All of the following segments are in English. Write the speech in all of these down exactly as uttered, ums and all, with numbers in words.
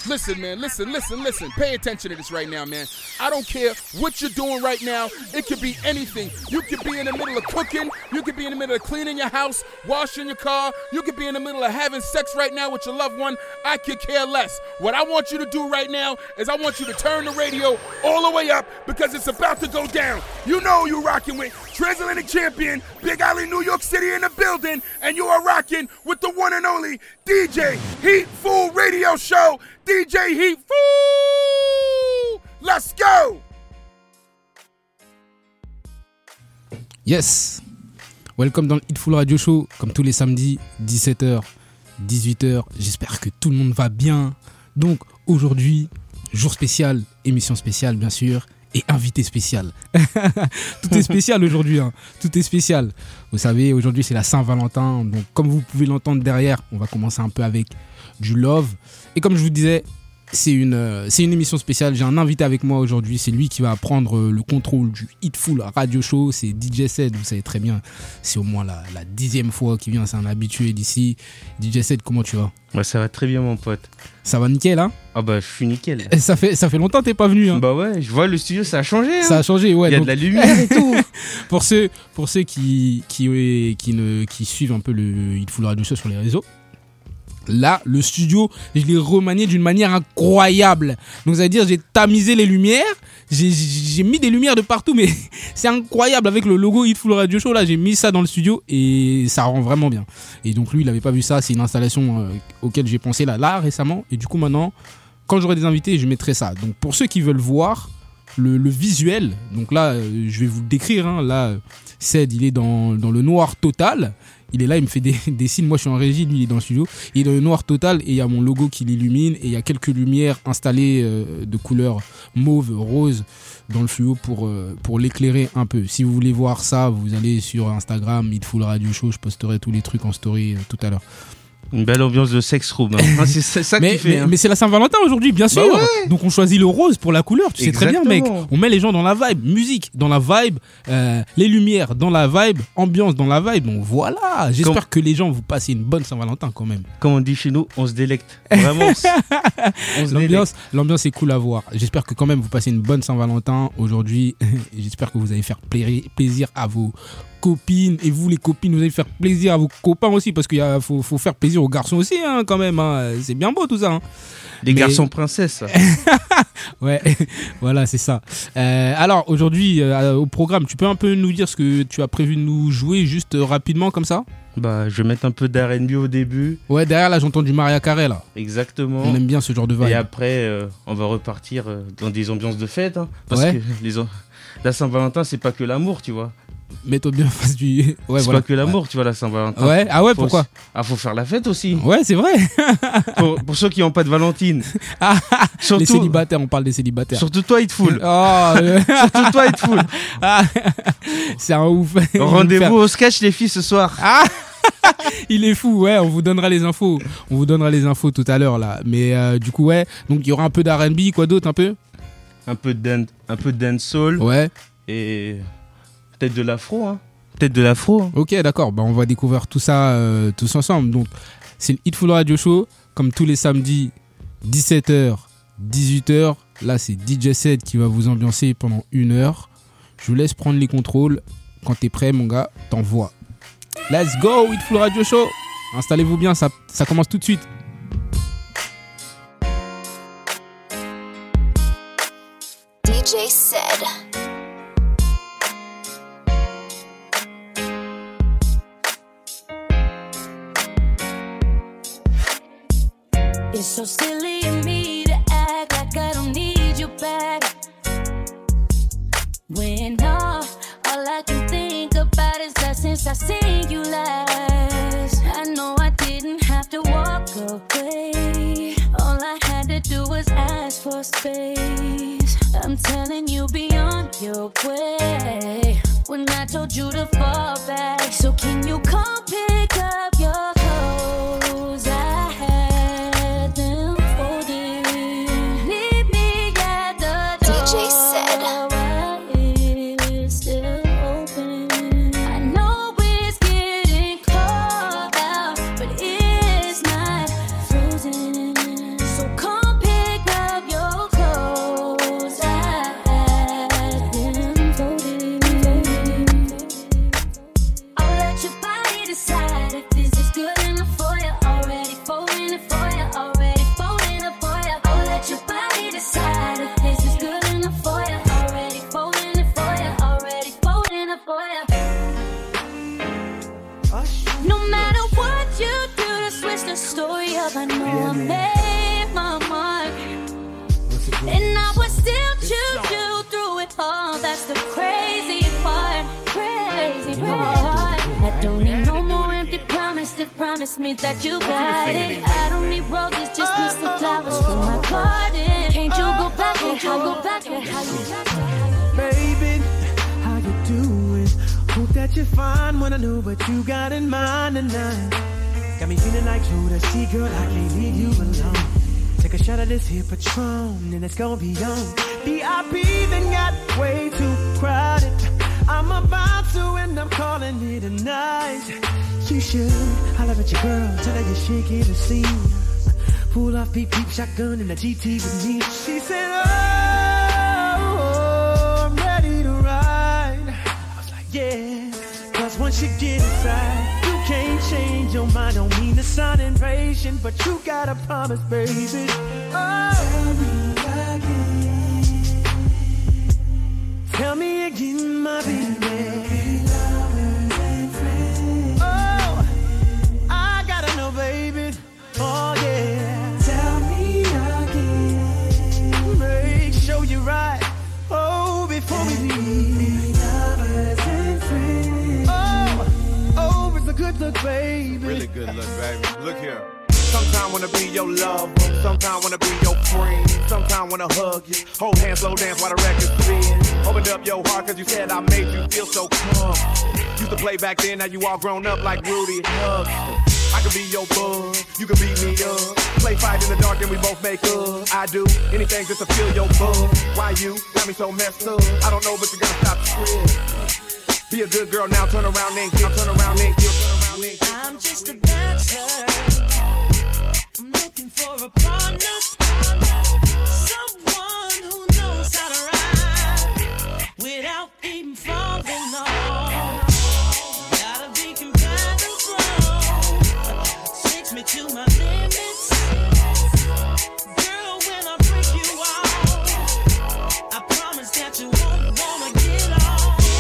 Listen, man, listen, listen, listen. Pay attention to this right now, man. I don't care what you're doing right now. It could be anything. You could be in the middle of cooking. You could be in the middle of cleaning your house, washing your car. You could be in the middle of having sex right now with your loved one. I could care less. What I want you to do right now is I want you to turn the radio all the way up because it's about to go down. You know you're rocking with Transatlantic Champion, Big Alley, New York City in the building, and you are rocking with the one and only D J Heatful Radio Show. D J Heatful! Let's go! Yes! Welcome dans le Heatful Radio Show, comme tous les samedis, dix-sept heures, dix-huit heures. J'espère que tout le monde va bien. Donc, aujourd'hui, jour spécial, émission spéciale, bien sûr, et invité spécial. Tout est spécial aujourd'hui, hein. Tout est spécial. Vous savez, aujourd'hui, c'est la Saint-Valentin. Donc, comme vous pouvez l'entendre derrière, on va commencer un peu avec du love. Et comme je vous disais, c'est une, euh, c'est une émission spéciale. J'ai un invité avec moi aujourd'hui. C'est lui qui va prendre euh, le contrôle du Heatful Radio Show. C'est D J Ced. Vous savez très bien, c'est au moins la, la dixième fois qu'il vient. C'est un habitué d'ici. D J Ced, comment tu vas? Ouais, ça va très bien, mon pote. Ça va nickel, hein? Ah bah, je suis nickel. Ça fait, ça fait longtemps que t'es pas venu, hein? Bah ouais, je vois le studio, ça a changé. Hein. Ça a changé, ouais. Il y a donc... de la lumière et tout. pour ceux, pour ceux qui, qui, qui, ne, qui suivent un peu le Heatful Radio Show sur les réseaux, là, le studio, je l'ai remanié d'une manière incroyable. Donc, ça veut dire, j'ai tamisé les lumières, j'ai, j'ai mis des lumières de partout, mais c'est incroyable. Avec le logo Heatful Radio Show, là, j'ai mis ça dans le studio et ça rend vraiment bien. Et donc, lui, il n'avait pas vu ça. C'est une installation euh, auquel j'ai pensé là, là, récemment. Et du coup, maintenant, quand j'aurai des invités, je mettrai ça. Donc, pour ceux qui veulent voir le, le visuel, donc là, euh, je vais vous le décrire. Hein, là, Ced, il est dans, dans le noir total. Il est là, il me fait des, des signes. Moi, je suis en régie, lui, il est dans le studio. Il est dans le noir total et il y a mon logo qui l'illumine. Et il y a quelques lumières installées euh, de couleur mauve, rose dans le fluo pour, euh, pour l'éclairer un peu. Si vous voulez voir ça, vous allez sur Instagram, Heatful Radio Show. Je posterai tous les trucs en story euh, tout à l'heure. Une belle ambiance de sex room. Hein. C'est ça mais, qui fait. Mais, hein. mais c'est la Saint-Valentin aujourd'hui, bien sûr. Bah ouais. Donc on choisit le rose pour la couleur. Tu Exactement. sais très bien, mec. On met les gens dans la vibe. Musique dans la vibe. Euh, les lumières dans la vibe. Ambiance dans la vibe. Donc voilà. J'espère Comme... que les gens vous passez une bonne Saint-Valentin quand même. Comme on dit chez nous, on se délecte. Vraiment. on se l'ambiance, délecte. l'ambiance est cool à voir. J'espère que quand même vous passez une bonne Saint-Valentin aujourd'hui. J'espère que vous allez faire pla- plaisir à vos copines, et vous les copines, vous allez faire plaisir à vos copains aussi, parce qu'il y a, faut, faut faire plaisir aux garçons aussi, hein, quand même, hein. C'est bien beau tout ça, hein. Les Mais... garçons princesses. Ouais, voilà, c'est ça. Euh, alors aujourd'hui euh, au programme, tu peux un peu nous dire ce que tu as prévu de nous jouer juste euh, rapidement comme ça? Bah, je vais mettre un peu d'R and B au début. Ouais, derrière là j'entends du Mariah Carey là. Exactement. On aime bien ce genre de vibe. Et après, euh, on va repartir euh, dans des ambiances de fête, hein, parce ouais. que les, la Saint-Valentin, c'est pas que l'amour, tu vois. Mets-toi bien face du. Ouais, c'est voilà. pas que l'amour, ouais. Tu vois, la Saint-Valentin. Ouais, ah ouais, faut pourquoi? Ah, faut faire la fête aussi. Ouais, c'est vrai. pour, pour ceux qui n'ont pas de Valentine. Ah, surtout, les célibataires, on parle des célibataires. Surtout toi, Heatful. Oh, euh... surtout toi, Heatful. Ah, c'est un ouf. Rendez-vous faire... au sketch, les filles, ce soir. Ah, il est fou, ouais, on vous donnera les infos. On vous donnera les infos tout à l'heure, là. Mais euh, du coup, ouais, donc il y aura un peu d'R and B, quoi d'autre, un peu? Un peu de dan- un peu de dancehall. Ouais. Et peut-être de l'afro, hein. Peut-être de l'afro. Hein. Ok, d'accord. Bah, on va découvrir tout ça euh, tous ensemble. Donc, c'est le Heatful Radio Show, comme tous les samedis, dix-sept heures, dix-huit heures. Là, c'est D J Ced qui va vous ambiancer pendant une heure. Je vous laisse prendre les contrôles. Quand t'es prêt, mon gars, t'envoies. Let's go, Heatful Radio Show. Installez-vous bien, ça, ça commence tout de suite. D J Ced. It's so silly of me to act like I don't need you back. When all, all I can think about is that since I seen you last, I know I didn't have to walk away. All I had to do was ask for space. I'm telling you, be on your way. When I told you to fall back, so can you come pick up your clothes? I had them folded. Leave me at the door. D J Ced. It's still open. I know it's getting cold out, but it's not frozen. So come pick love, I know yeah, I man. made my mark. And I would still choose you through it all. That's the crazy part, crazy part. I don't need no more empty promise to promise me that you got it. I don't need roses, just need some flowers from my garden. Can't you go back, can't you go back, how you got it? Baby, how you doing? Hope that you're fine when I know what you got in mind tonight. Got me feeling like Jodeci, girl, I can't leave you alone. Take a shot of this here Patron, and it's gonna be on. V I P then got way too crowded. I'm about to end up calling it a night. You should holler at your girl, tell her you're shaking the scene. Pull off peep peep shotgun in the G T with me. She said, oh, I'm ready to ride. I was like, yeah, cause once you get inside, you can't change your mind. Don't mean to sound impatient, but you gotta promise, baby. Oh, tell me again. Tell me again, my baby. Oh, I gotta know, baby. Oh, yeah. Tell me again. Make sure you're right. Oh, before we leave. Lovers and friends. Oh, oh, it's a good look, baby. Really good look, baby. Look here. Sometimes wanna be your lover, sometimes wanna be your friend, sometimes wanna hug you, hold hands, slow dance while the record spins. Opened up your heart cause you said I made you feel so calm. Used to play back then, now you all grown up like Rudy and Hug. I could be your bug, you could beat me up. Play fight in the dark and we both make up. I do anything just to feel your bug. Why you got me so messed up? I don't know, but you gotta stop the script. Be a good girl now, turn around and kill, turn around and kill, turn around and kill. I'm just a dancer. I'm looking for a partner, someone who knows how to ride without even falling off. Gotta be compatible, takes me to my limits. Girl, when I break you off, I promise that you won't wanna get off.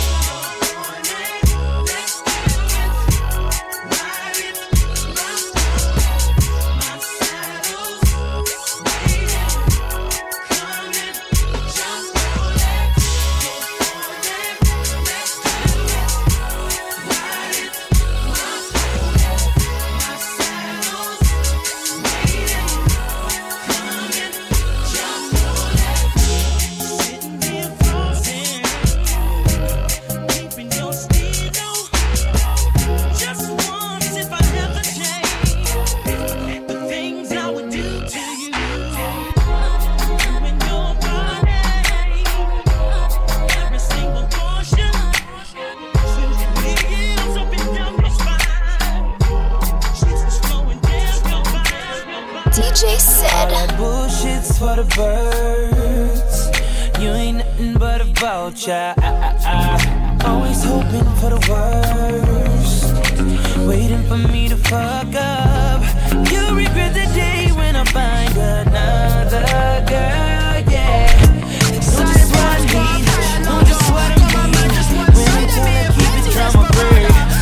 D J Said. All that bullshit's for the birds. You ain't nothing but a vulture. I, I, I. Always hoping for the worst, waiting for me to fuck up. You regret the day when I find another girl, yeah. So just what I need, know just what I need. When I'm trying to keep it drama free.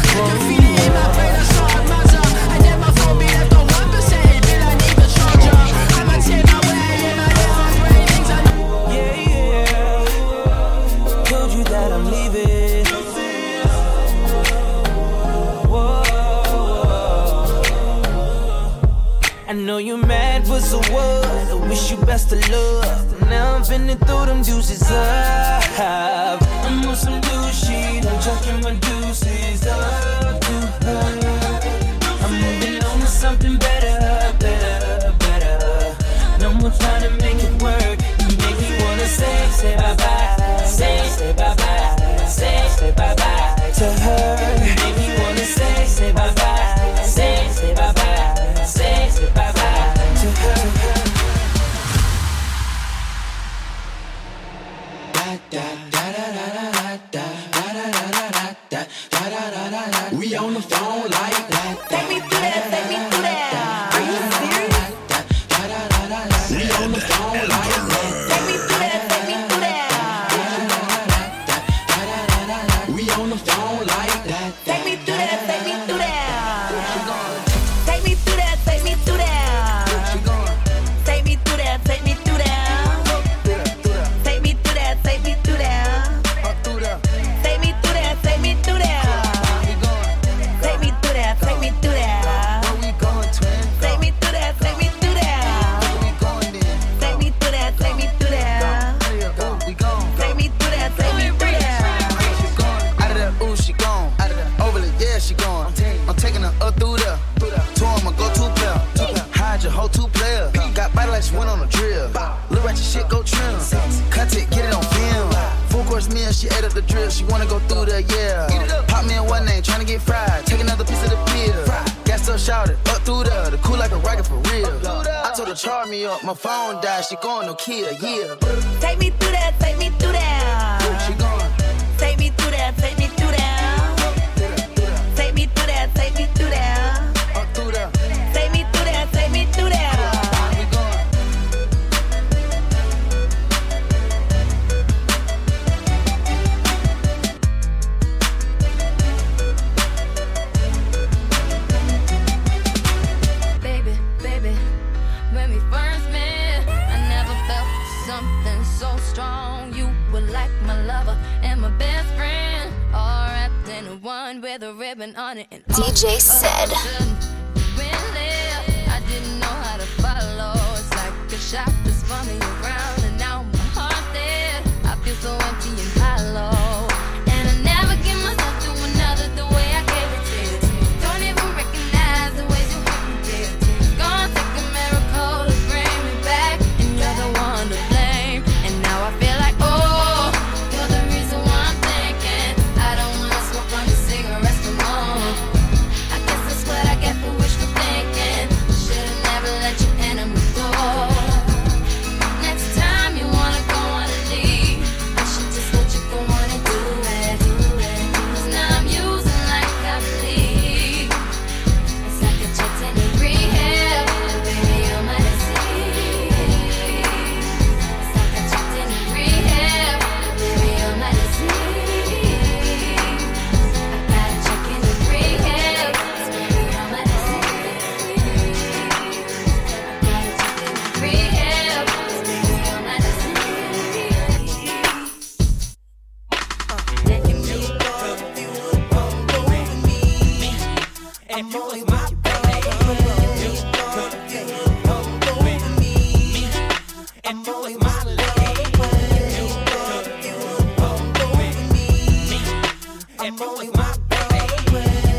I know you mad, but so what? I wish you best of luck. Now I'm finna throw them deuces up. I'm on some blue sheet, I'm chucking my deuces up to her. I'm moving on to something better, better, better. No more trying to make it work. You make me wanna say, say bye-bye. Say, say bye-bye. Say, say bye-bye to her. You make me wanna say, say bye-bye. Say, say bye-bye. Say, say bye-bye to her. We on the phone like that. Take me through that, take me through that. she went on a drill. Look at your shit, go trim. Cut it, get it on film. Full course meal, she ate up the drill. She wanna go through the yeah. Pop me in one name, tryna get fried. Take another piece of the pill. Gas up, shouted, up through the, the cool like a rocket for real. I told her charge me up, my phone died. She going no kill, yeah. Take me through that, take me through that. She going. Take me through that, take me through that. Take me through that, take me through that. Up through the. Take me through that, take me through that. Baby, baby, when we first met, I never felt something so strong. You were like my lover and my best friend, all wrapped in one with a ribbon on it. And D J said. I didn't know how to follow. It's like a shot that spun me around, and now my heart's dead. I feel so empty and hollow, and I never give myself to another the way I gave it to you. Don't even recognize the ways you hurt me, dear. It's gonna take a miracle to bring me back, and you're the one to blame. And now I feel like, oh, you're the reason why I'm thinking I don't wanna smoke on your cigarettes no more. I guess that's what I get for wishful thinking. Should've never let you enter my door. Next time you wanna go on a leave, I should just let you go on and do it. 'Cause now I'm using like I believe. It's like I checked in a rehab, and baby you're my disease. It's like I checked in a rehab, and baby you're my disease. I gotta check in a rehab, 'cause baby you're my disease. I gotta check in a rehab, 'cause baby you're my disease. And you was my baby. And you was my lady. And you was my baby.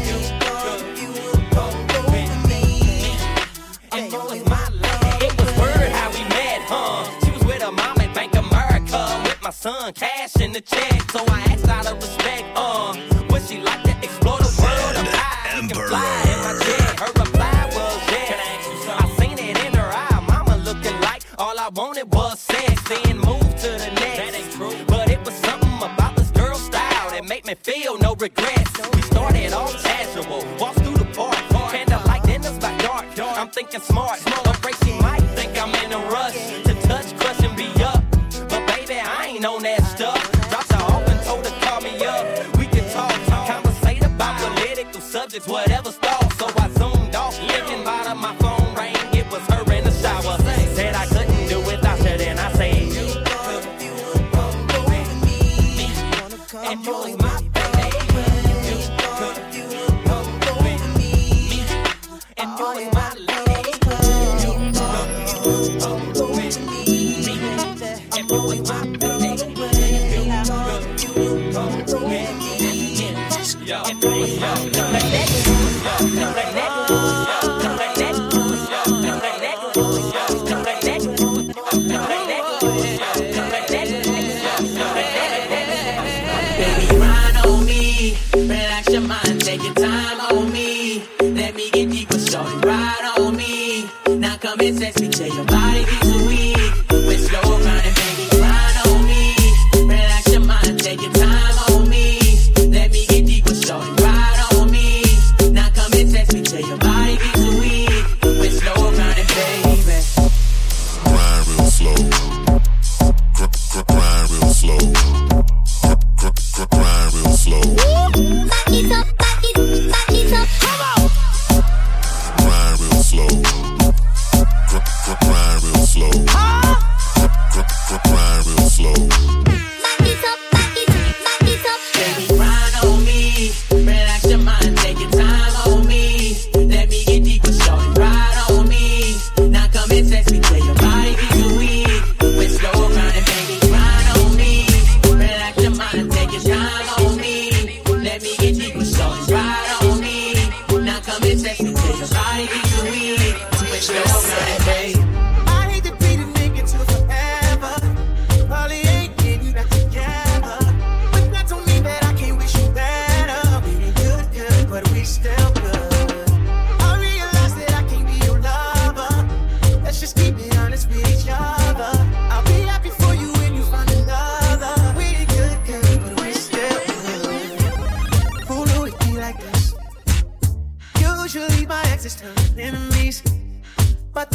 And you was my lady. It was word how we met, huh? She was with her mom at Bank America, with my son cash in the check. So I asked out of respect, uh, would she like to explore the world of high? We can fly in my jet. Her reply was yes. I seen it in her eye, mama looking like all I wanted was sex. Then move to the next. That ain't true. But it was something about this girl's style that made me feel no regrets. We started off casual, walked through the park, candlelight in us by dark. I'm thinking smart, afraid she might think I'm in a rush to touch, crush, and be up. But baby, I ain't on that stuff. Dropped her off and told her call me up. We can talk, conversate about political subjects, whatever's thought. So I zoomed off, looking bottom, my phone rang. It was her in the shower. Said I couldn't do without her, then I said, and you was my baby. And you was my lady. And you was my baby. Yo, baby, grind on me, relax your mind, take your time on me. Let me get deeper, shorty, ride on me. Now come and sex me till your body gets weak. With slow grinding, baby, grind on me, relax your mind, take your time on me. Let me get deeper, shorty, ride on me. Now come and sex me till your body gets weak. With slow grinding, baby. Grind real slow. Gr- gr- grind real slow. Gr- gr- grind real slow. Back it up, back it, back it up. Come on. Grind real slow. Gr- gr- grind real slow. Gr- gr- grind real slow. Back it up, back it, back it up. Baby, grind on me, relax your mind, take your time on me. Let me get deeper, shorty, ride on me. Now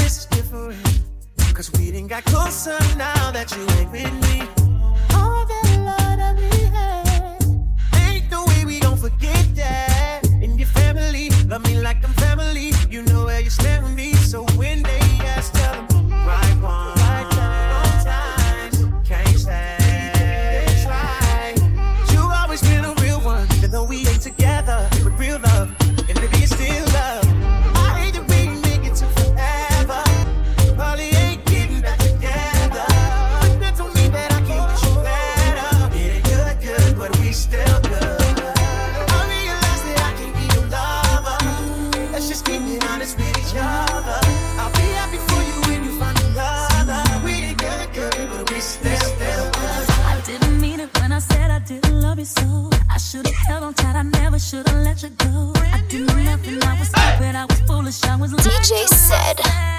this is different. Cause we done got closer now that you ain't with me. All that love that we had, ain't no way we gon' forget that. And your family, love me like I'm family. You know where you stand with me. So when they ask, tell them right one, right time, can't stay. It's right. You always been a real one, even though we ain't together. With real love, and maybe it's still love. I hate that we ain't make it to forever. Probably ain't getting back together. But that don't mean that I can't get you better. It ain't good, good, but we still good. I realize that I can't be your lover. Let's just keep it honest with each other. I'll be happy for you when you find another. We ain't good, good, but we still, still good. I didn't mean it when I said I didn't love you so. I should've held on tight, I never should've let you go. I didn't know nothing, I was stupid, I was foolish, I was lying. D J Said.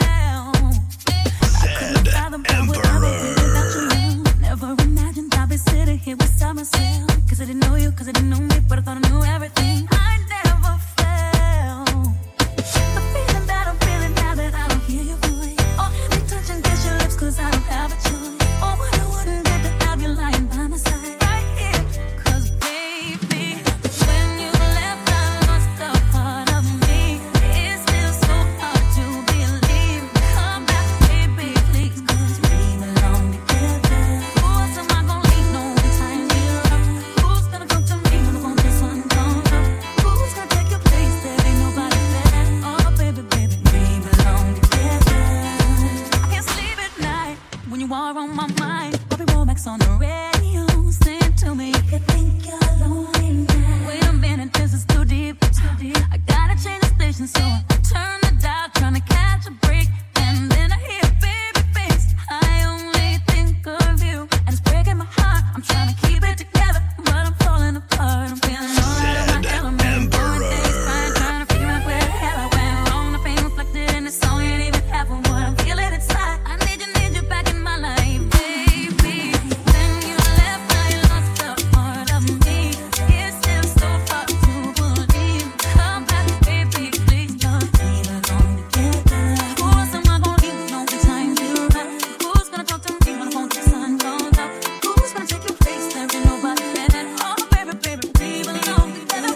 I couldn't fathom how would ever be without you. Never imagined I'd be sitting here beside myself. Cause I didn't know you, cause I didn't know me, but I thought I knew everything. I never felt the feeling that I'm feeling now that I don't hear your voice. Or have you touch and kiss your lips cause I don't have a choice. Or what I wouldn't do to have you lying by my side right here. Cause baby, when you left I lost a part of me. It's still so hard to believe. Come back baby please, cause we belong together. Who else am I gonna leave? No one time you love. Who's gonna come to me when the phone this one comes up? Who's gonna take your place? There ain't nobody there. Oh baby, baby, we belong together. I can't sleep at night when you are on my mind. Bobby Womack's on the radio, sing to me if you think you're lonely now. Wait a minute, this is too deep, too deep. I gotta change the station, so I turn the dial, trying to catch a break. And then I hear baby face. I only think of you, and it's breaking my heart. I'm trying to keep it together, but I'm falling apart. I'm feeling all out of my element. Going days crying, trying to figure out where the hell I went wrong. The pain reflected in the song ain't even half of what I'm feeling inside. I need you, need you back in my life, baby. When you left, I lost a part of me. It's still so hard to believe. Come back, baby, please, love. We belong together. Who else am I gonna leave? No time to run. Who's gonna talk to me when the phone to the sun goes up? Who's gonna take your place? There ain't nobody better. Oh, baby, baby, we belong together.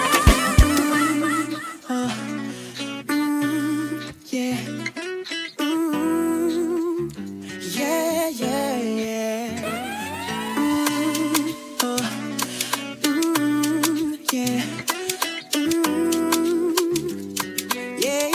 Uh, mm, yeah. Mm, yeah, yeah, yeah. Mm, uh, mm, yeah. Mm, yeah,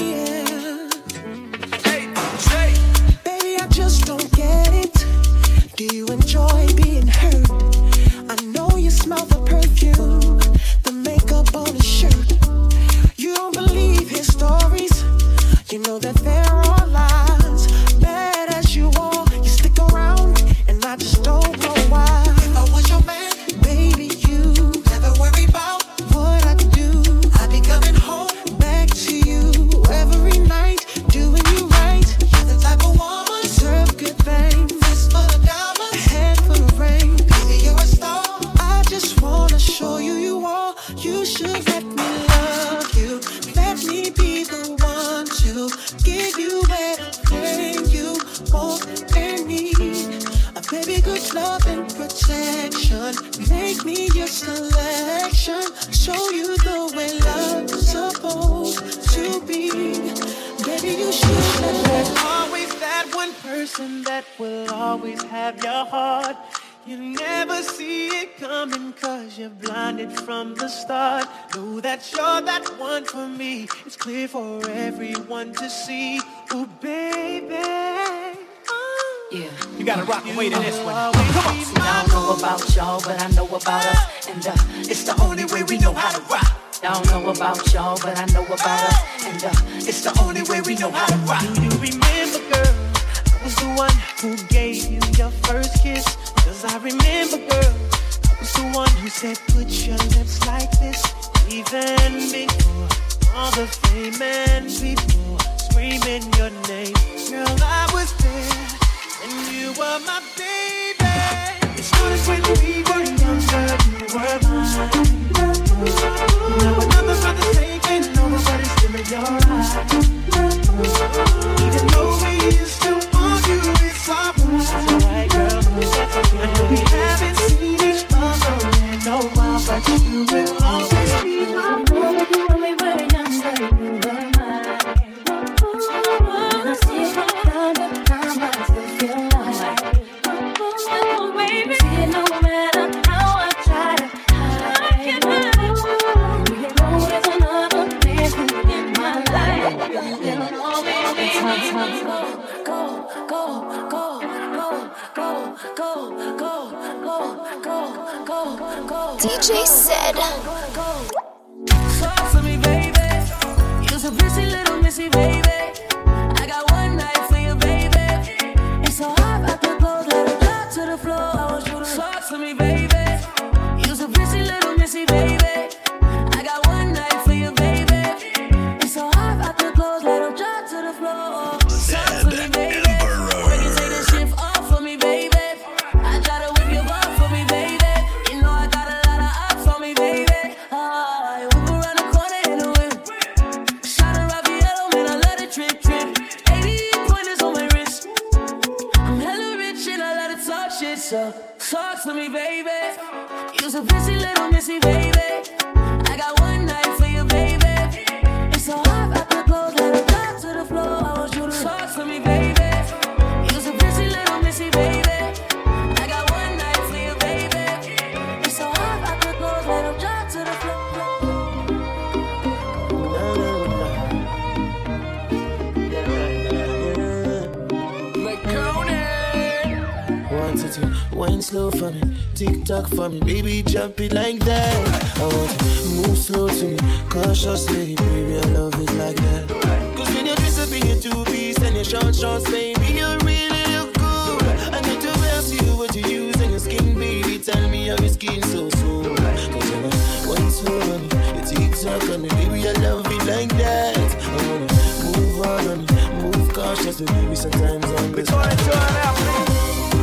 yeah. Hey, Jay. Baby, I just don't get it. Do you enjoy being hurt? I know you smell the perfume, the makeup on his shirt. You don't believe his stories. You know that there are lies. Bad as you are, you stick around, and I just don't know why. If I was your man, baby, you never worry about what I do. I be coming home back to you every night, doing you right. You're the type of woman deserve good things. Fist full of diamonds, a head full of rain. Baby, you're a star. I just wanna show you you are. You should let me love you. Let me be the one to give you everything you want and need. A baby, good love and protection. Make me your selection. Show you the way love's supposed to be. Baby, you should let me. There's always that one person that will always have your heart. You never see it coming cause you're blinded from the start. Know that you're that one for me. It's clear for everyone to see. Ooh, baby. Yeah. You gotta rock and wait in this one. Come on. See, I don't know about y'all, but I know about us. And uh, it's the only way we know how to rock. I don't know about y'all, but I know about us. And uh, it's the only way we know how to rock. Do you remember, girl? I was the one who gave you your first kiss. Cause I remember, girl, I was the one who said put your lips like this. Even before all the fame and people screaming your name. Girl, I was there and you were my baby. It started when we were younger, you were mine. Now another brother's taking over, but it's still in your eyes. Even though go, go, go, go, go, go. D J said. Talk to me, baby. You're so busy, little missy, baby. I got one night for you, baby. It's so hot, I could close, let it drop to the floor. I want you to talk to me, baby. You're so busy, little missy, baby. I got one night for you, baby. It's so hot, I could close, let it drop to the floor. Talk to me, baby. When you take the shift off for me, baby. I try to whip your butt for me, baby. You know I got a lot of up for me, baby. Ah, you whip around the corner in the whip. Shot a Raffaello, man, I let it trip, trip. eighty pointers on my wrist. I'm hella rich and I let it talk shit, so talk to me, baby. You're so busy, little missy, baby. I got one night for you, baby. It's so hot, I could close, let it drop to the floor. I want you to talk to me, baby. You're so busy, little missy, baby. I got one night for you, baby. It's so hot, I could close, let it drop to the floor. One to two, wine slow for me, tick tock for me, baby jump it like that. I want you move slow to me, cautiously, baby I love it like that. Cause when you dress up in your two piece and your short shorts, baby you really look good. I need to ask you what you use on your skin, baby. Tell me how your skin so smooth. Cause you know, wine slow on me, you tick tock on me, baby I love it like that. I wanna move on on me, move cautiously, baby sometimes I'm the spot.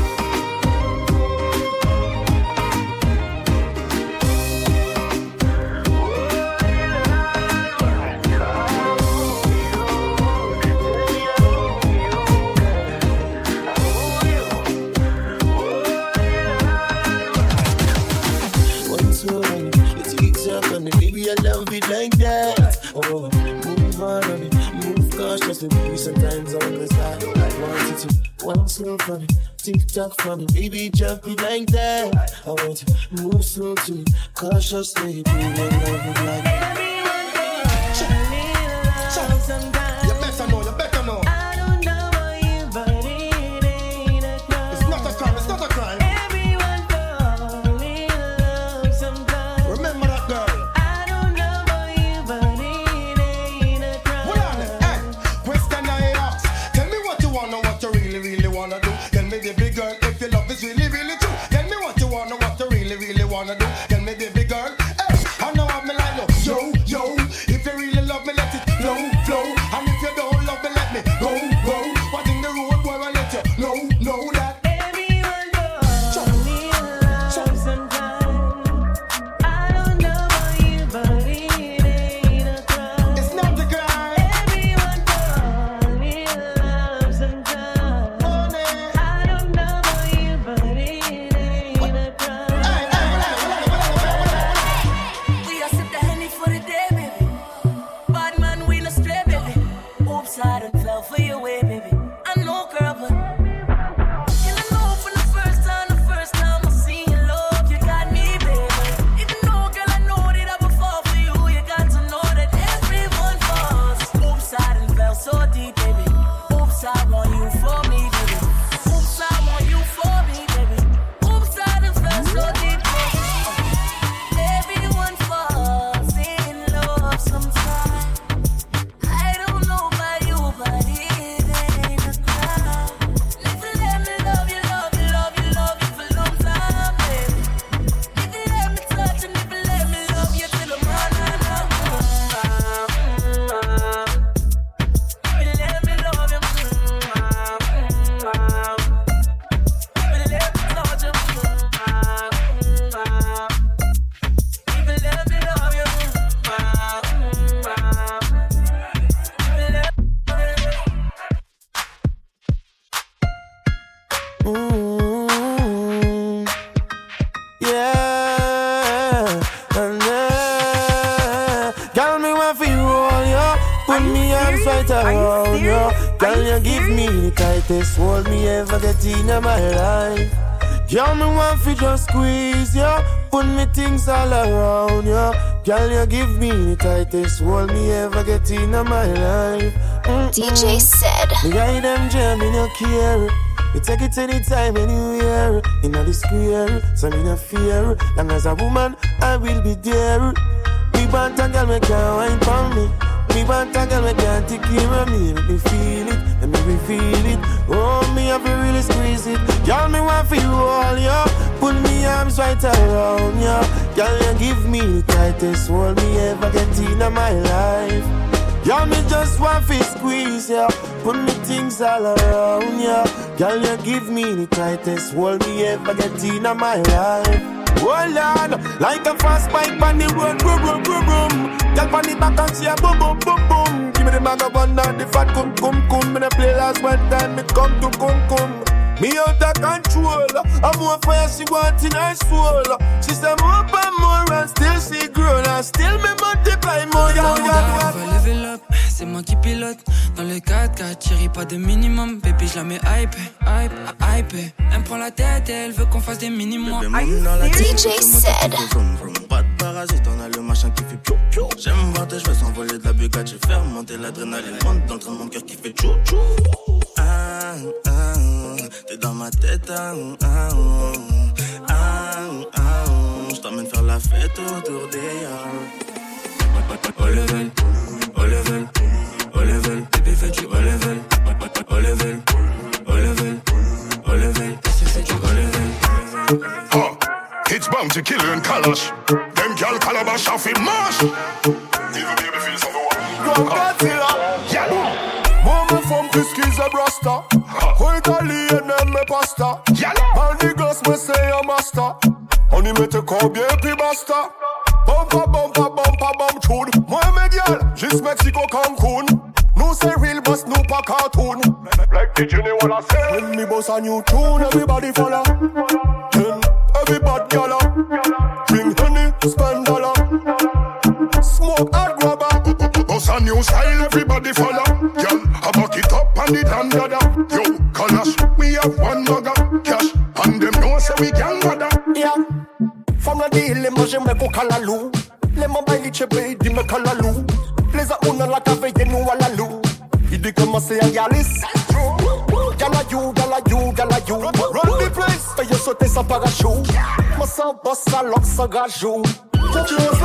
I love it like that. Oh, move on on it, move cautiously, baby. Sometimes on the side, I want you to one slow for me, tick tock for me, baby. Jump it like that. I want you to move slow to me, cautiously, baby. I love it like that. You better know, you better know. I don't know about you, but it ain't a crime. It's not a crime, it's not a crime. Everyone fall in love sometimes. Remember that girl. Baby girl, if your love is really, really true, tell me what you wanna, what you really, really wanna do. Tell me, baby girl, hey, I know I'm like, no, yo, yo. If you really love me, let it flow, flow. And if you don't love me, let me go, go. What in the road, boy, I let you know, know that. Everyone fall in love sometimes. I don't know about you, but it ain't a crime. It's not the crime. Everyone fall in love sometimes. I don't know about you, but it ain't a crime. We are sip the Henny for the day, baby. Bad man, we no stray, baby. Oops, I done fell for your way, baby. I know, girl, but you don't know from the first time, the first time I seen your love, you got me, baby. Even though, girl, I know that I would fall for you, you got to know that everyone falls. Oops, I done fell so deep, baby. Oops, I want you for me, baby. Oops, I want you for me, baby. Oops, I done fell so deep, baby. Everyone falls in love sometimes. I don't know about you, but it ain't a crime. If you let me love you, love you, love you, love you for a long time, baby. If you let me touch and if you let me love you till I'm running out. If you let me love you, if you let me touch you, if you let me love you. Mm, yeah, and yeah. Girl, me want for you all, yo. Put me arms right around you. Girl, you give me the tightest hold me ever get in my life. Girl, me want for just squeeze you. Put me things all around you. Girl, you give me the tightest hold me ever get in my life. Mm-mm. D J said. Me guide them jam, me no care. You take it anytime, anywhere. In the square, so me no fear. Long as a woman, I will be there. Me want a girl, me can't wine for me. Me want a girl, me can't take care of me. Let me feel it, let me feel it. Oh, me have to really squeeze it. Girl, me want for you all, yo. Put me arms right around you. Girl, you give me the tightest hold me ever get in my life. Girl, me just want to squeeze ya. Put me things all around ya. Girl, you give me the tightest hold me ever get in my life. Hold on, like a fast bike on the road, boom, boom, boom, boom. Girl, on the back and she a boom, boom, boom, boom. Give me the bag of one and the fat cum, cum, cum. Me the play last one time, me come to cum, cum. Me out of control. I'm more fire she want in her soul. She say more and more and still she grow. And still me multiply more. Yeah, yeah, yeah. Level up, c'est moi qui pilote. Dans le quatre quatre, chérie pas de minimum. Baby, je la mets hype, hype, hype. Elle me prend la tête et elle veut qu'on fasse des minimums. D J Said. Pas de parasite, on a le machin qui fait piou piou. J'aime voir tes cheveux s'envoler de la Bugatti. Faire monter l'adrénaline, monte dans le train de mon cœur qui fait chou chou. Ah, ah, t'es dans ma tête, ah, ah, ah, ah, ah. J't'emmène faire la fête autour des yards. Au level, au level, au level. Bébé fais du au level, au level, au level, au level. Fais du au level. Oh, it's bound to kill and calash. Them gal calabash off in mash. Even baby feels of the one. Go Godzilla, yeah. Mama from Fiski's a brasta. Ho Italien and me pasta. And the glass me say a master. Honey me te call bien pi basta. Bumpa bumpa bumpa bum tune. Moi me gal, just Mexico Cancun. No say real boss, no pa cartoon. Like the Jenny wanna say. When me boss a new tune, everybody follow. Then everybody gala. Bring honey, spend dollar. Smoke hard grabber. Boss a new style, everybody follow. Girl, I back it up and it and dada. Yo, Kalash, we have one bugger. Cash, and them know say we can gather. Yeah. From the deal, les manger me ko kalalou. Les mobile chebe di me kalalou. Les a una la cave ye nou ala lou. Il dit comment c'est un galis. Gala you, gala you, gala you. Run the place, paye sauter sans parachute. Moi sans boss à l'ox sans gajou. No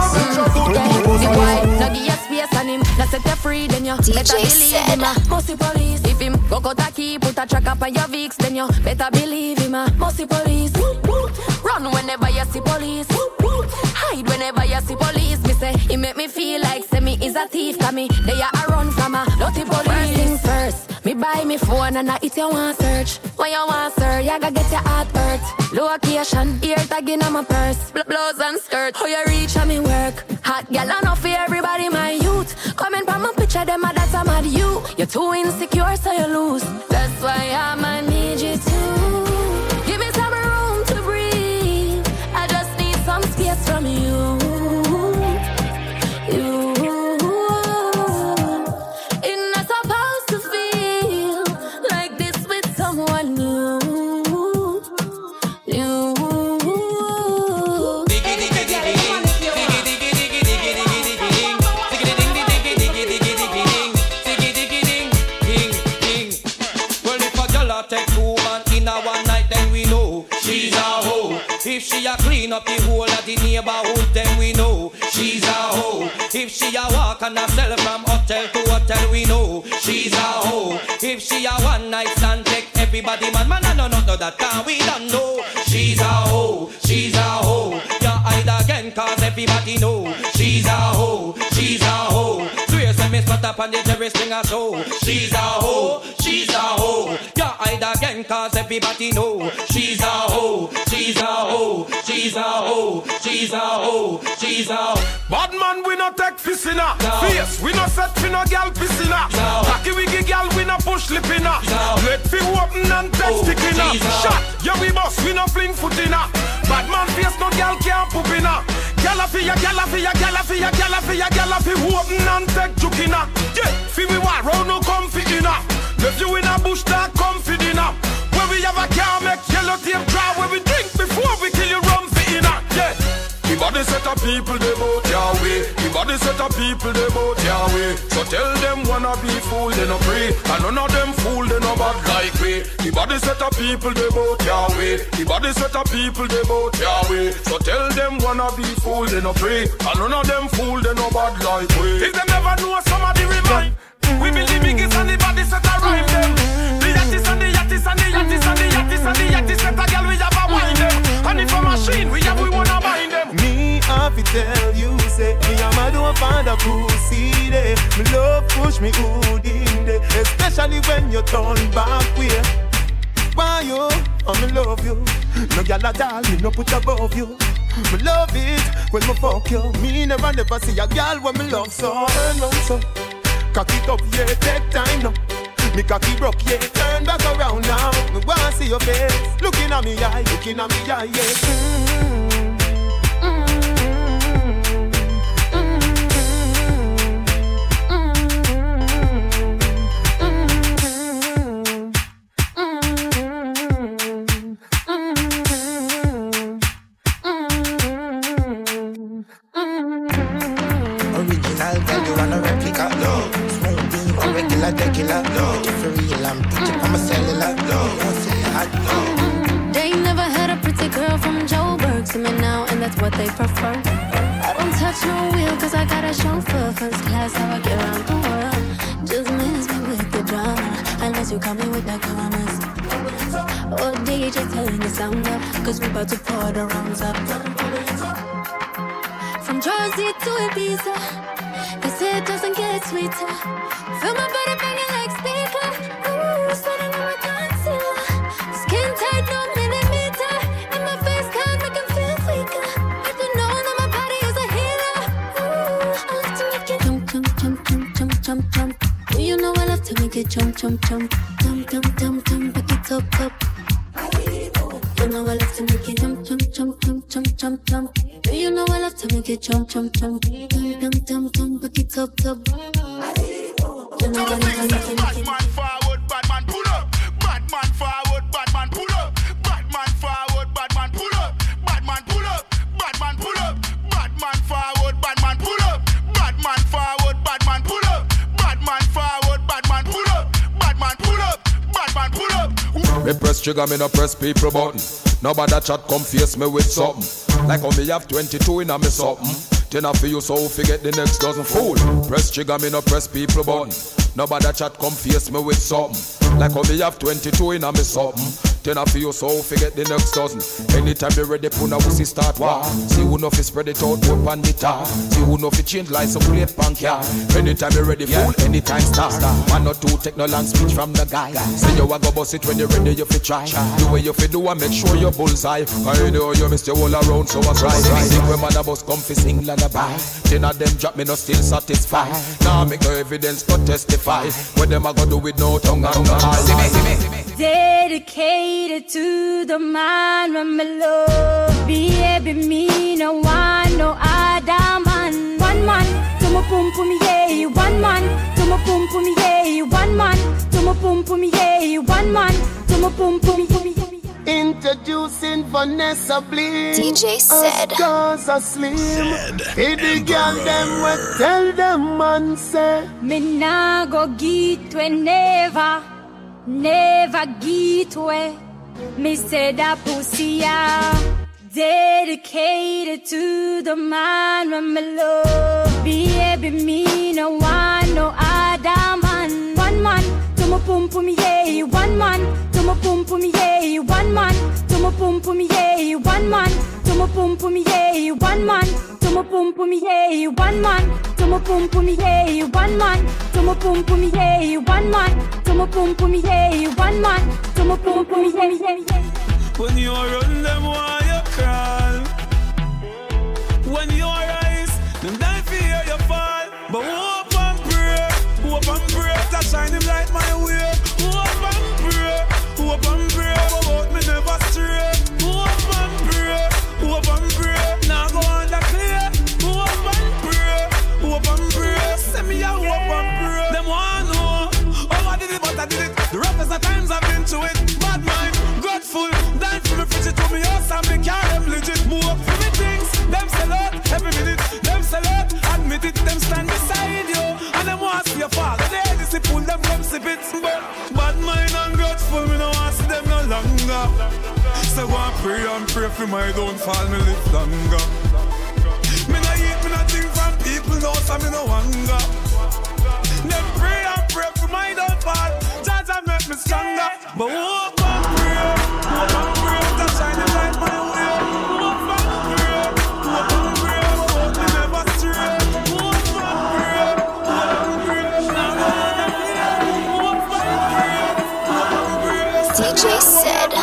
give your space on him. No set you free, then you better believe him. Mossy police. If him go cut a key, put a track up on your Vicks, then you better believe him. Mossy police. Run whenever you see police. Hide whenever you see police. Me say he make me feel like say me is a thief. Cause me they are run from a dirty police. First things first, me buy me phone and I it you want search. When you want sir, you gotta get your heart hurt. Location, ear tagging on my purse. Blouse and skirt, how you reach on me work. Hot gal enough for everybody, my youth. Comment from my picture, them a that's a mad you. You're too insecure, so you lose. That's why I'ma need you to give me some room to breathe. I just need some space from you. You, it's not supposed to feel like this with someone new. New. If she a clean up the whole of the neighborhood, then we know she's a hoe. If she a walk and a sell from hotel to hotel, we know she's a hoe. If she a one night stand, take everybody man, man, I know not know that time we don't know. She's a hoe, she's a hoe. You hide again cause everybody know she's a hoe, she's a hoe. Swear say me spot up on the terrace thing a show. She's a hoe, she's a hoe. You hide again cause everybody know she's a hoe, she's a hoe, she's a hoe, she's a hoe, she's a hoe. Bad man, we no take fish in her face. We no set for no gal piss in her. Cocky wiggy gal, we no push lip in her. Let fi open and take stick in her. Shot, yeah we boss, we no fling foot in her. Bad man face, no gal can't poop in her. Gala fi ya, gala fi ya, gala fi ya, gala fi ya, gala fi open and take juke in her. Yeah, fi we war round no comfy in her. Left you in a bush that comfy dinner. Where we have a car make yellow tape dry. Where we drink before we kill you rum fi in her. Yeah. The body set of people, they both your way. The body body set of people they bout Yahweh. So tell them wanna be fool they no pray, and none of them fool they no bad like we. The body set of people they bout Yahweh. The body set of people they bout Yahweh. So tell them wanna be fool they no pray, and none of them fool they no bad like we. If them never know somebody remind, we be the biggest and the body set a rhyme them. The yattis and the yattis and the yattis and the yattis and the yattis set a girl we have a wine them. And if a machine we have we wanna bind them. Me have to tell you say me and my don't find a pussy there. Me love push me hood in there, especially when you turn back way. Why you? Oh me love you. No gyal at all me no put above you. Me love it when me fuck you. Me never never see a gyal when me love so. Turn round so, cock it up yeah, take time now. Me cocky broke yeah, turn back around now. Me wanna see your face, looking at me eye, looking at me eye yeah. Mm-hmm. Tequila, no. For real, I'm bitching on my cellular, no. They never had a pretty girl from Joburg to me now, and that's what they prefer. I don't touch no wheel, cause I got a chauffeur. First class, how I get around the world. Just miss me with the drama, unless you call me with the commas. Oh, D J, turn the sound up, cause we about to pour the rounds up. From Jersey to Ibiza, they say it doesn't get sweeter. Feel my body banging like speaker. Ooh, sweating on my concealer. Skin tight, no millimeter. And my face can't make him feel weaker. If you know that my body is a healer. Ooh, I love to make it jump, jump, jump, jump, jump, jump, jump. Do you know I love to make it jump, jump, jump, jump, jump, jump, jump, back it up, up. You know I love to make it jump, jump, jump, jump, jump, jump, jump. Do you know I love to make it jump, jump, jump, jump, jump, jump, jump, back it up, up. Bad man forward, bad man pull up. Bad man forward, bad man pull up. Bad man forward, bad man pull up. Bad man pull up, bad man pull up. Bad man forward, bad man pull up. Bad man forward, bad man pull up. Bad man forward, bad man pull up. Bad man pull up, bad man pull up. Me press trigger, me no press people button. Nobody chat come face me with something. Like how me have twenty-two in a me something. Then I feel you so forget the next dozen fool. Press trigger, me no press people button. Nobody chat come face me with something. Like how me have twenty-two in a me something. Then I feel you so forget the next dozen. Anytime you ready, put a wussy start war. See who know fi spread it out, put pan the tar. See who know fi change like some plate pan car. Anytime you ready, fool, anytime start. One or two take no long speech from the guy. Say you a go bust it when you ready, you fi try. The way you fi do and make sure you bullseye. I know you missed your all around, so I try. Sing when man a bus come fi sing lullaby. Ten of them drop me no still satisfied. Now make no evidence but testify. What them a go do with no tongue and no eye. Dedicated to the man when me love. Baby, me no one, no other man. One man, to my pum pum yeah. One man, to my pum pum yeah. One man, to my pum pum yeah. One man, to my pum pum yeah. Introducing Vanessa Bling. D J Said. Cause a slim. Hey, the girl them what tell them man say. Me nah go get we never, never get we. Me say that pussy yeah. Dedicated to the man when me love. Baby, me no one, no other man. One man, to my pum pum yeah. One man, to my pum pum yeah. One man, to my pum pum yeah. One man, to my pum pum yeah. One man, to my pum pum yeah. One man, to my pum pum yeah. One man, to my pum pum yeah. One man, to my pum pum yeah. One man, to my pum pum yeah. When you run them, why you crawl? When you rise, them die fear you fall. But hope and pray, hope and pray, that shine him light my way. Hope and pray, hope and pray, but about me never stray. Hope and pray, hope and pray, now go on the clear. Hope and pray, hope and pray, send me a hope and pray. Them want know, oh I did it, but I did it. The roughest of times I've been to it. Bad mind, grateful, dying for me, fridge it to me house and me carry them legit. Move up for me things, them sell out every minute. But bad mind and grateful, me no want see them no longer. So go and pray and pray for my downfall, me live longer. Me no eat, me no think from people, no, so me no hunger. Them pray and pray for my downfall, Jah Jah make me stronger. But hope and pray, hope and pray, to shine the light my way. Hope and pray, hope and pray, hope me never stray. Hope and pray, hope and pray, hope and pray, hope and pray. D J said.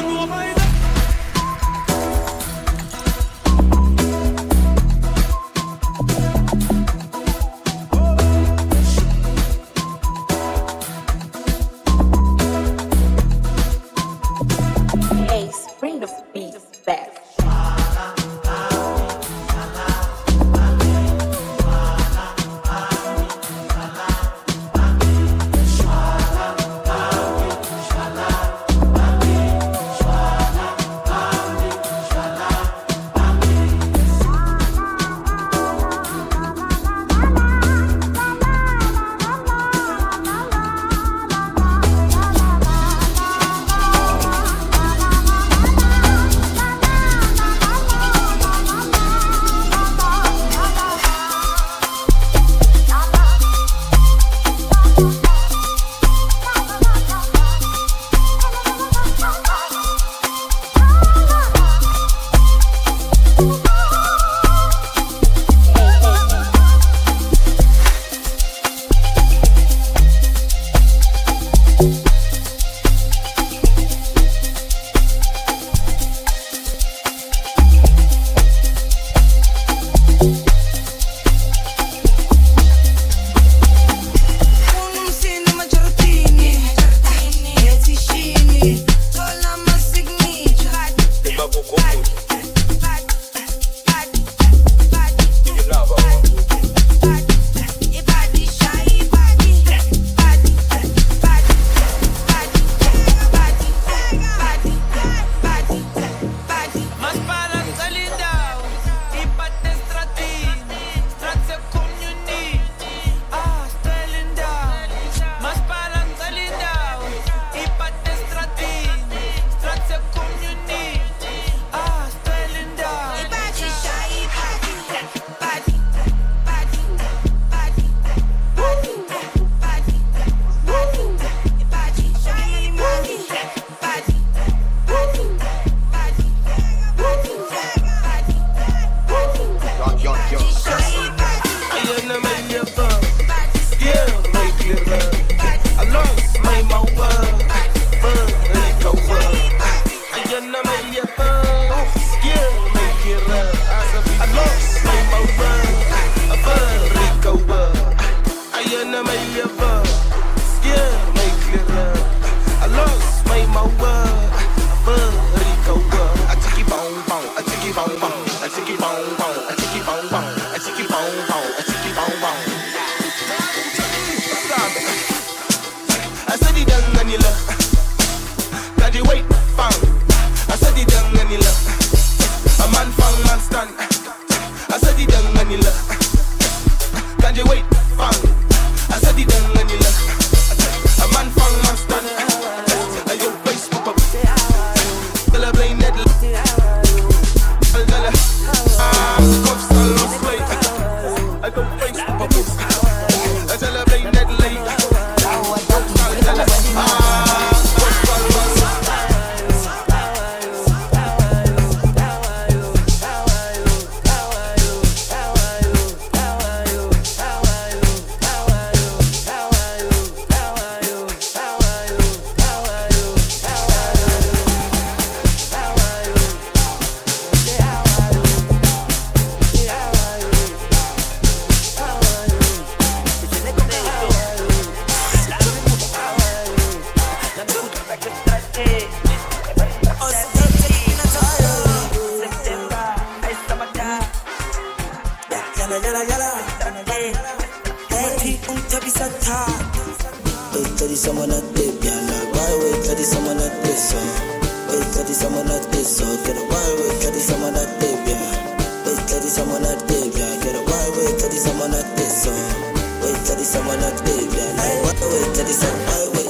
Wait till the summer not dead, yeah. Like, why wait till the summer not dead, so? Wait till the summer not dead, so. Get a why wait till the summer not dead, yeah. Wait till the summer not dead, yeah. Get a why wait till the summer not dead, so. Wait till the summer not dead, yeah. Like, why wait till the summer, why wait?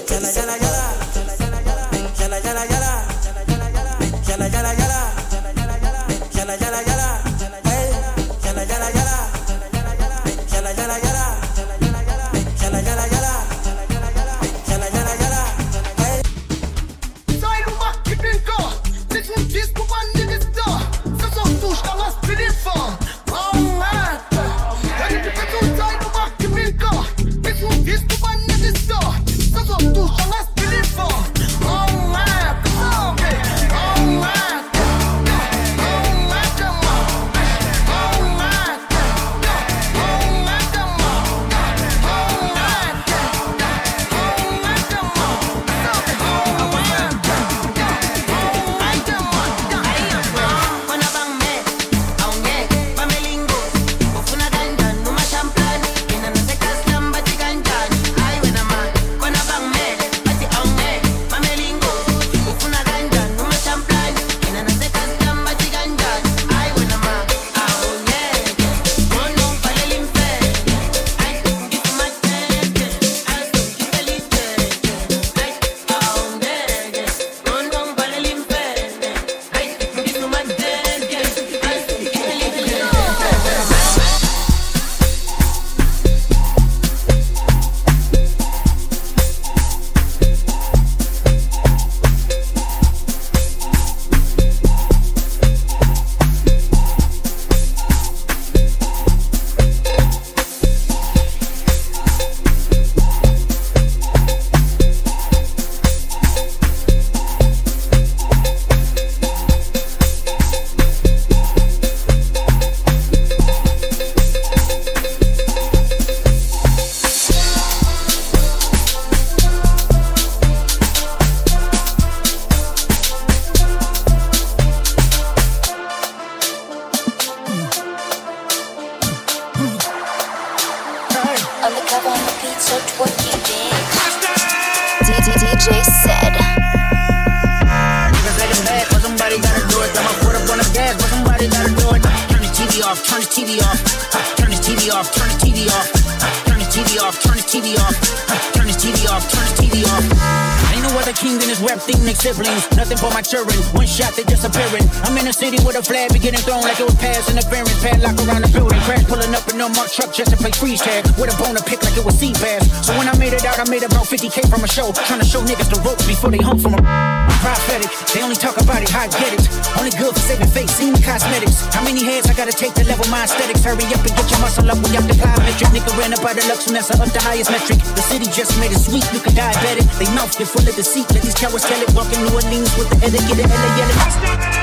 off, turn the T V off. Turn the T V off, turn the T V off. Turn the T V off, turn the T V off. Turn the T V off, turn the T V off. Ain't no other king than this rap thing, Nick siblings. Nothing for my children. One shot, they disappearing. I'm in the city with a flag, be getting thrown like it was pass interference. Padlock around the building. Crash pulling up in a marked truck just to play freeze tag. With a bone to pick like it was sea bass. So when I made it out, I made about fifty K from a show. Trying to show niggas the ropes before they hung from a prophetic. They only talk about it, how I get it. Only good for saving face, see me cosmetics. How many heads I gotta take to level my aesthetics? Hurry up and get your muscle up, we up the plyometric. Nigga ran up out of Lux and that's up the highest metric. The city just made it sweet, you can diabetic. They mouth get full of deceit, let these cowards tell it. Walking New Orleans with the etiquette, L A yelling.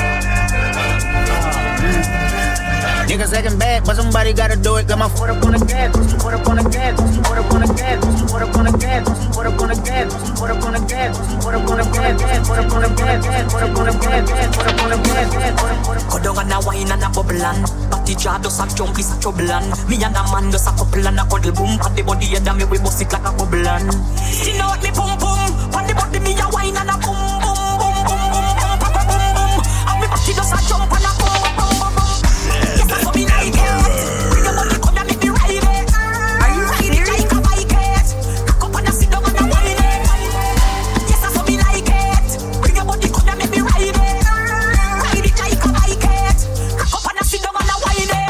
Niggas acting bad, but somebody gotta do it. Got my foot up on the gas, foot up on the gas, foot up on the gas, foot up on the gas, foot up on the gas, foot up on the gas, foot up on the gas, foot up on the gas, foot up on the gas, foot up on the gas. Go down and a wine and a bubble and Batty jar does a jump, is a trouble and me and a man does a couple and a cuddle boom. Pat the body head and me we bust it like a bubble and you know what me boom boom. Pat the body me a wine and a boom boom boom boom boom boom boom boom boom. And me batty does a jump and a boom boom boom boom. Yes, that's what me like it. Bring your body come and make me ride it. Are you riding it like a bike it? Cock up and a sit down and a wine it. Yes, that's what me like it. Bring your body come and make me ride it. Ride it like a bike it. Cock up and a sit down and a wine it.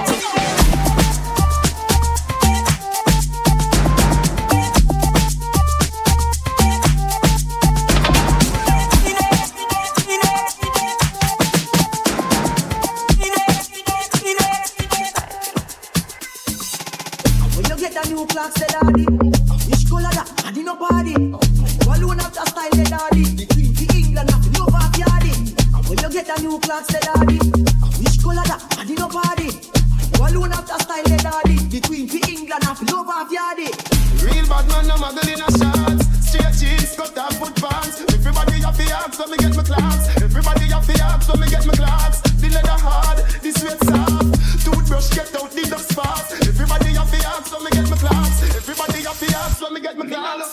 New clocks, say daddy. Which color that? I did no party. Balloon have the style, say daddy. The queen for England, have to love half yardy. And when you get a new clocks, say daddy. Which color that? I did no party. Balloon have the style, say daddy. The queen for England, have to love half yardy. Real bad man, no muggle in a shorts. Straight jeans, cut off foot pants. Everybody have the axe when me get my clocks. Everybody have the axe when me get my clocks. The leather hard, the sweat soft. Toothbrush get out the dust fast. Everybody have the axe when me get my clocks. Everybody have the axe when me get my clocks.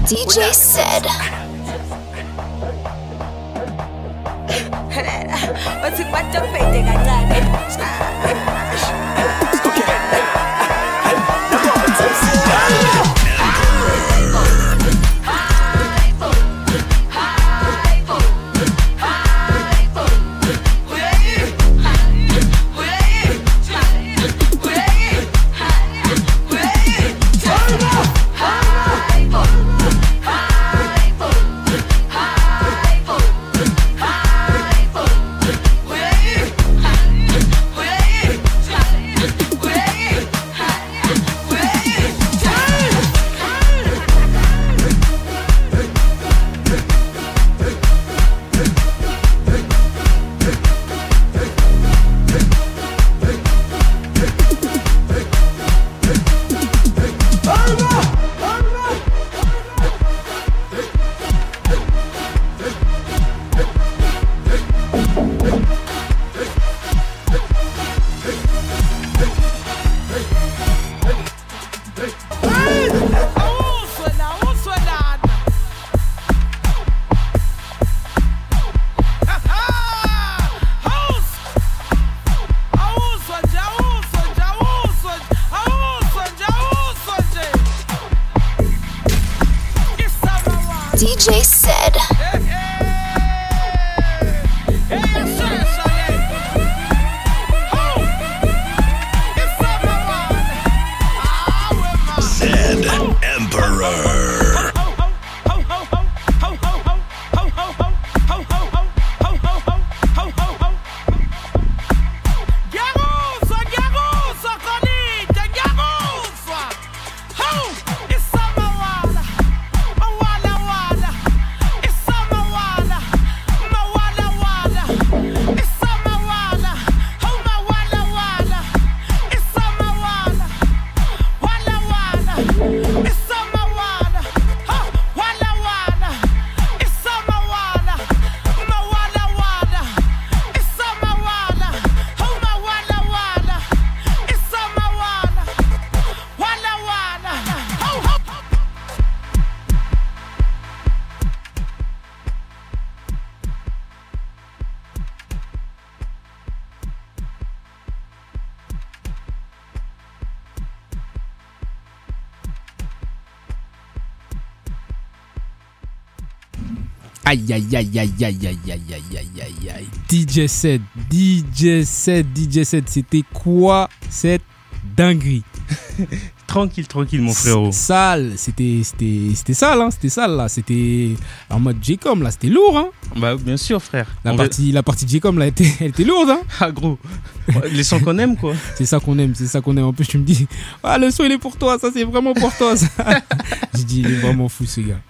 D J said. What's it what the fate they got done? D J said. Zed Emperor. Aïe aïe aïe aïe aïe aïe aïe aïe aïe aïe aïe. D J sept, D J sept, D J sept, c'était quoi cette dinguerie? Tranquille, tranquille, mon frérot. Sale, c'était, c'était, c'était sale, hein, c'était sale là, c'était en mode J-Com là, c'était lourd, hein. Bah bien sûr, frère. La On partie, la partie J-Com là, elle était, elle était lourde, hein. Ah gros, les sons qu'on aime quoi. C'est ça qu'on aime, c'est ça qu'on aime. En plus, tu me dis, ah le son il est pour toi, ça c'est vraiment pour toi. Ça. J'ai dit, il est vraiment fou ce gars.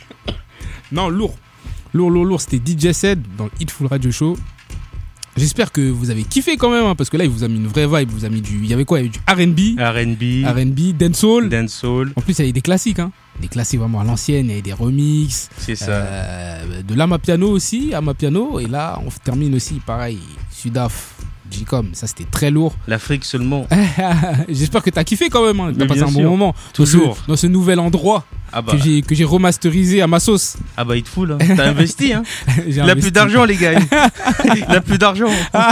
Non, lourd. Lourd, lourd, lourd, c'était D J sept dans le Hitful Radio Show. J'espère que vous avez kiffé quand même, hein, parce que là, il vous a mis une vraie vibe. Il vous a mis du. Il y avait quoi? Il y avait du R and B. R and B. R and B, dancehall. Dancehall. En plus, il y avait des classiques, hein. Des classiques vraiment à l'ancienne. Il y avait des remixes. C'est ça. Euh, de l'Amapiano aussi, Amapiano. Et là, on termine aussi, pareil, Sudaf, J-Com. Ça, c'était très lourd. L'Afrique seulement. J'espère que t'as kiffé quand même, hein. T'as Mais passé bien un sûr. bon moment. Toujours. Dans ce, dans ce nouvel endroit. Ah bah. que j'ai que j'ai remasterisé à ma sauce. Ah bah Hitful, hein. T'as investi, hein. J'ai Il a investi. plus d'argent, les gars. Il a plus d'argent.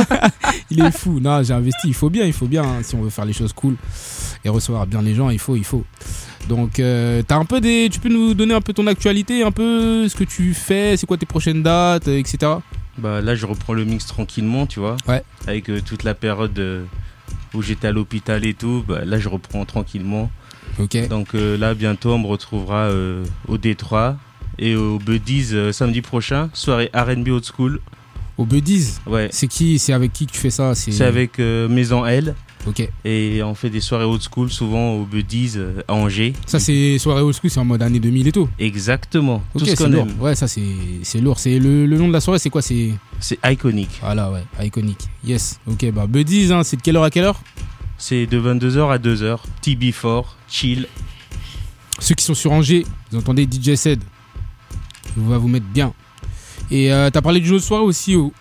Il est fou. Non, j'ai investi. Il faut bien, il faut bien, hein, si on veut faire les choses cool et recevoir bien les gens, il faut, il faut. Donc, euh, t'as un peu des, tu peux nous donner un peu ton actualité, un peu ce que tu fais, c'est quoi tes prochaines dates, et cetera. Bah là, je reprends le mix tranquillement, tu vois. Ouais. Avec euh, toute la période euh, où j'étais à l'hôpital et tout. Bah là, je reprends tranquillement. Ok. Donc euh, là, bientôt, on me retrouvera euh, au Détroit et au Buddies euh, samedi prochain, soirée R and B Old School. Au Buddies. Ouais. C'est qui, c'est avec qui que tu fais ça? C'est, C'est avec euh, Maison L. Ok. Et on fait des soirées old school, souvent au Buddies euh, à Angers. Ça, c'est soirée old school, c'est en mode année deux mille et tout. Exactement. Ok, tout ce c'est qu'on lourd. aime. Ouais, ça, c'est, c'est lourd. C'est le, le nom de la soirée, c'est quoi? C'est, c'est Iconic. Voilà, ouais, Iconic. Yes. Ok, bah, Buddies, hein, c'est de quelle heure à quelle heure? C'est de vingt-deux heures à deux heures. T B four, chill. Ceux qui sont sur Angers, vous entendez D J sept. Il va vous mettre bien. Et euh, t'as parlé d'une autre soirée aussi au.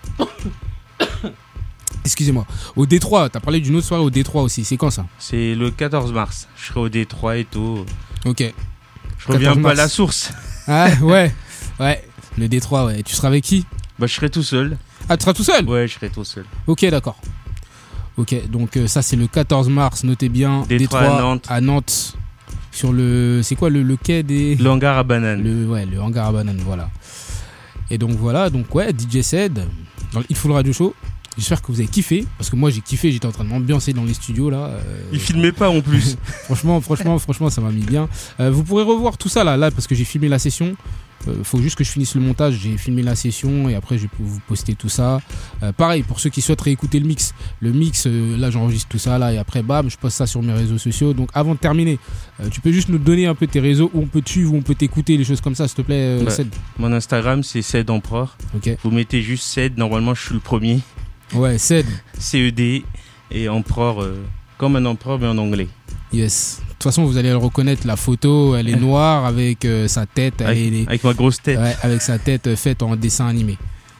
Excusez-moi. Au Détroit, t'as parlé d'une autre soirée au Détroit aussi. C'est quand ça? C'est le quatorze mars. Je serai au Détroit et tout. Ok. Je Je reviens pas à la source. Ah ouais, ouais. Le Détroit, ouais. Tu seras avec qui? Bah, je serai tout seul. Ah, tu seras tout seul? Ouais, je serai tout seul. Ok, d'accord. Ok, donc euh, ça c'est le quatorze mars, notez bien. Détroit, Détroit à Nantes. À Nantes. Sur le. C'est quoi le, le quai des. Le hangar à bananes. Le, ouais, le hangar à bananes, voilà. Et donc voilà, donc ouais, D J Ced, dans le Hitful Radio Show. J'espère que vous avez kiffé, parce que moi j'ai kiffé, j'étais en train de m'ambiancer dans les studios là. Euh... Il filmait pas en plus. franchement, franchement, franchement, ça m'a mis bien. Euh, vous pourrez revoir tout ça là, là, parce que j'ai filmé la session. Euh, faut juste que je finisse le montage. J'ai filmé la session et après je vais vous poster tout ça. Euh, pareil pour ceux qui souhaitent réécouter le mix. Le mix, euh, là j'enregistre tout ça là et après bam, je poste ça sur mes réseaux sociaux. Donc avant de terminer, euh, tu peux juste nous donner un peu tes réseaux où on peut te suivre, où on peut t'écouter, les choses comme ça, s'il te plaît. Euh, bah, Ced. Mon Instagram c'est Ced Empereur. Ok. Vous mettez juste Ced. Normalement je suis le premier. Ouais, Ced. C E D et Empereur euh, comme un empereur mais en anglais. Yes. De toute façon, vous allez le reconnaître, la photo, elle est noire avec euh, sa tête. Avec, elle est, avec ma grosse tête. Ouais, avec sa tête euh, faite en dessin animé.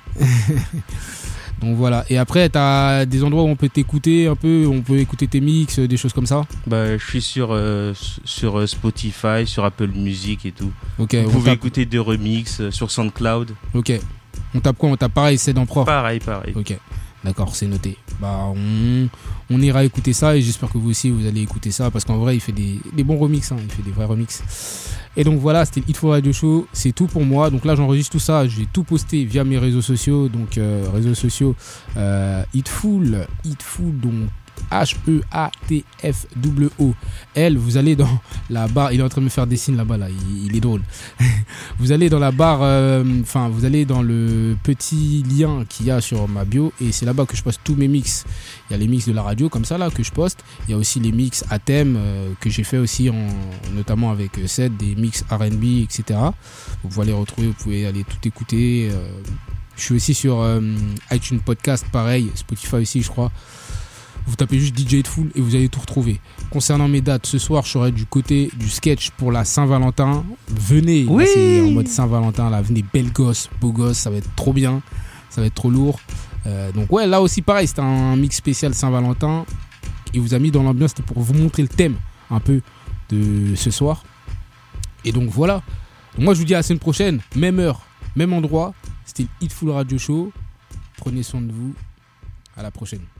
Donc voilà. Et après, t'as des endroits où on peut t'écouter un peu, on peut écouter tes mix, des choses comme ça. Bah, je suis sur, euh, sur Spotify, sur Apple Music et tout. Ok. Vous pouvez tape... écouter des remixes euh, sur SoundCloud. Ok. On tape quoi? On tape pareil, c'est dans Pro. Pareil, pareil. Ok. D'accord, c'est noté. Bah, on, on ira écouter ça et j'espère que vous aussi vous allez écouter ça parce qu'en vrai, il fait des, des bons remixes, hein, il fait des vrais remixes. Et donc voilà, c'était le Hitful Radio Show, c'est tout pour moi. Donc là, j'enregistre tout ça, je vais tout poster via mes réseaux sociaux. Donc, euh, réseaux sociaux euh, Hitful, Hitful, donc H E A T F W O L. Vous allez dans la barre, il est en train de me faire des signes là-bas, là, il, il est drôle. Vous allez dans la barre, enfin, euh, vous allez dans le petit lien qu'il y a sur ma bio et c'est là-bas que je poste tous mes mix. Il y a les mix de la radio comme ça là que je poste. Il y a aussi les mix à thème euh, que j'ai fait aussi en, notamment avec Ced, des mix R and B, et cetera. Vous pouvez les retrouver, vous pouvez aller tout écouter. Euh, je suis aussi sur euh, iTunes Podcast, pareil, Spotify aussi, je crois. Vous tapez juste D J Hitful et vous allez tout retrouver. Concernant mes dates, ce soir, je serai du côté du sketch pour la Saint-Valentin. Venez, oui, là, c'est en mode Saint-Valentin, là, venez, belle gosse, beau gosse, ça va être trop bien, ça va être trop lourd. Euh, donc ouais, là aussi pareil, c'était un mix spécial Saint-Valentin. Il vous a mis dans l'ambiance, c'était pour vous montrer le thème un peu de ce soir. Et donc voilà. Donc, moi je vous dis à la semaine prochaine, même heure, même endroit. C'était le Hitful Radio Show. Prenez soin de vous. À la prochaine.